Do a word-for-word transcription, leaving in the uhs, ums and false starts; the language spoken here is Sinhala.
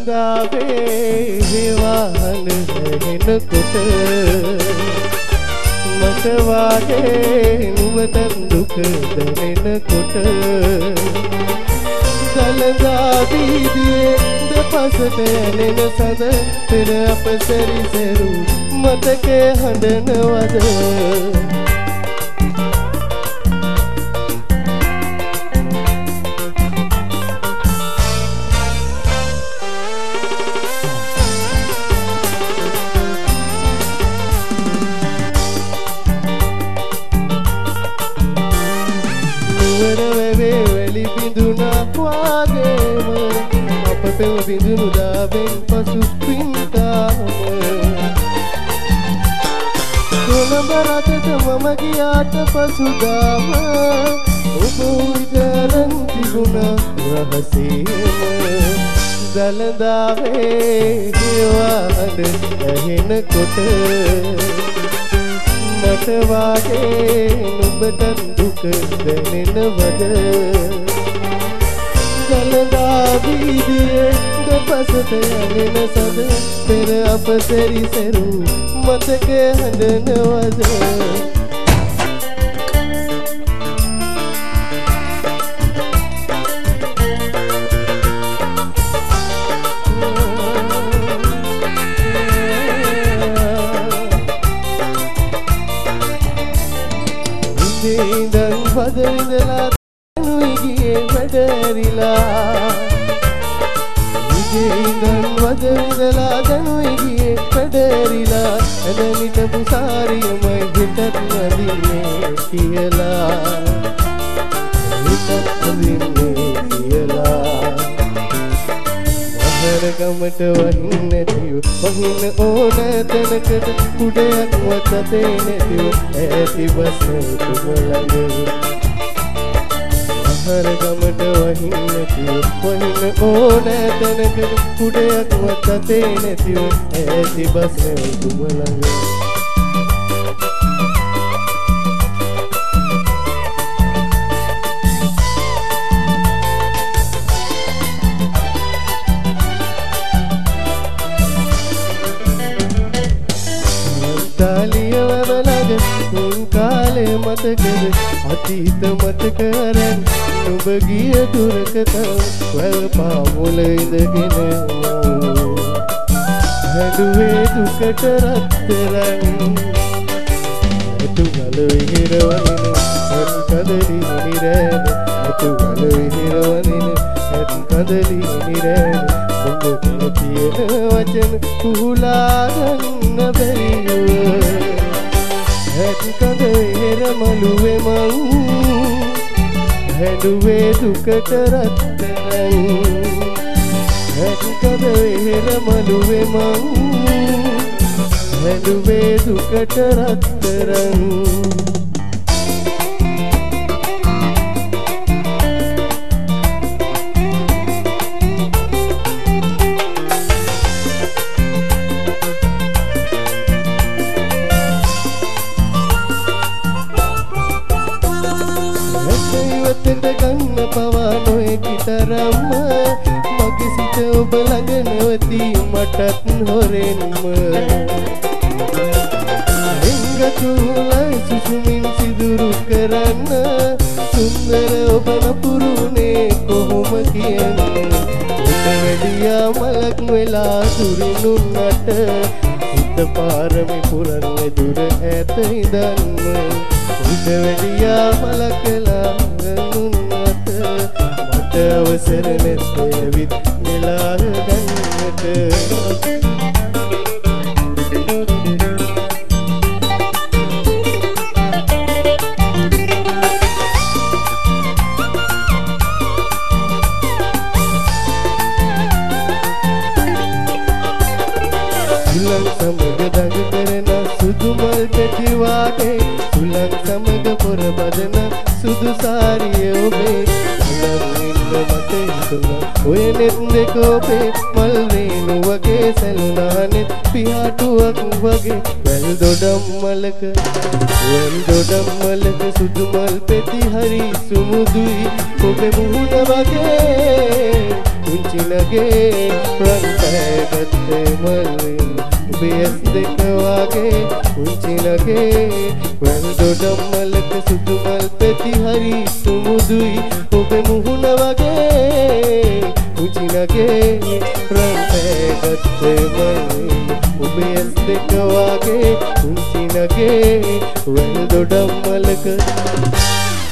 දලඳාවේ හේවාන හැහෙනකොට මට වාගේ නුඹට දුක දැනෙනකොට දලඳා වීදියේ දෙපසට ඇලෙන සඳ පෙර අප සැරිසරු මතකේ හඬනවද පෙව බිඳුණු දාවෙන් පසු පින්තාම කොළඹ රටට මම ගියාට පසුදාම ඔබ ඉදරන් තිබුණා රහසේම දලඳාවේ හේවාන ඇහෙනකොට මට වාගේ නුඹට දුක දැනෙනවද දලඳා වීදියේ දෙපසට යැලෙන සඳ පෙර අප සැරිසරු මතකේ හඬනවද ඉඳන් පදවිඳලා නුයිගේ වැඩරිලා ඉඳන් වදවිඳලා දනුයිගේ වැඩරිලා එදමිට පුසාරියම හිතත් නදින්නේ කියලා හිතත් නදින්නේ කියලා වහරගමට වහින්න නැතිව වහින්න ඕන තැනකට කුඩයක් වතතේ නැතිව ඇති බස තුමලඟ හරගමට වහින්න නැතිව වහින්න ඕන තැනකට කුඩයක් වතතේ නැතිව ඇති බස් නැවතුම ළඟ තාලිය වවලග උන් කාලේ මතකද අතීත මතක රැන් නුඹ ගිය දුරකතම් වැල් පාමුල ඉඳගෙන හැඩුවේ දුකට රත්තරන් ඇතු ගල විහිරවනින ඇත් කදලි නිරෑන ඇතු ගල විහිරවනින ඇත් කදලි නිරෑන උඹ ගැන තියෙන වචන පුහුලා ගන්න බැරිව ඇත් කද විහිරමලුවේ මං හැඩුවේ දුකට රත්තරන් හැඩුකද විහිරමලුවේ මං හැඩුවේ දුකට රත්තරන් ගන්න පවා නොහැකි තරම්ම මගේ සිත ඔබ ළඟ නැවතී මටත් හොරෙන්ම රිංගතුලයි සුසුමින් සිදුරු කරන්න සුන්දර ඔබ නපුරුනේ කොහොම කියන්නේ උඩ වැඩියා මලක් වෙලා දුරිනුන්නට හිත පාරමි පුරන්නේ දුර ඈත ඉඳන්ම උඩ වැඩියා මලක් වෙලා අවසර නැත්තේවිත් මෙලා ගන්නට සුලං සමග දඟ කරන සුදු මල් පෙති වාගේ සුලං සමග පොර බදන සුදු සාරිය ඔබේ ඔය නෙත් දෙක ඔබේ මල් රේණු වගේ සැලුනා නෙත් පියාටුවක් වගේ වැල් දොඩම් මලක වැල් දොඩම් මලක සුදු මල් පෙති හරි සුමුදුයි ඔබේ මුහුණ වගේ පුංචි නගේ රන් පැගත්තේ මල්වෙන් ඔබේ ඇස් දෙක වාගේ පුංචි නගේ වැල් දොඩම් මලක සුදු මල් පෙති හරි සුමුදුයි ඔබේ මුහුණ වගේ පුංචි නගේ රන් පැගත්තේ මල්වෙන් ඔබේ ඇස් දෙක වාගේ පුංචි නගේ වැල් දොඩම් මලක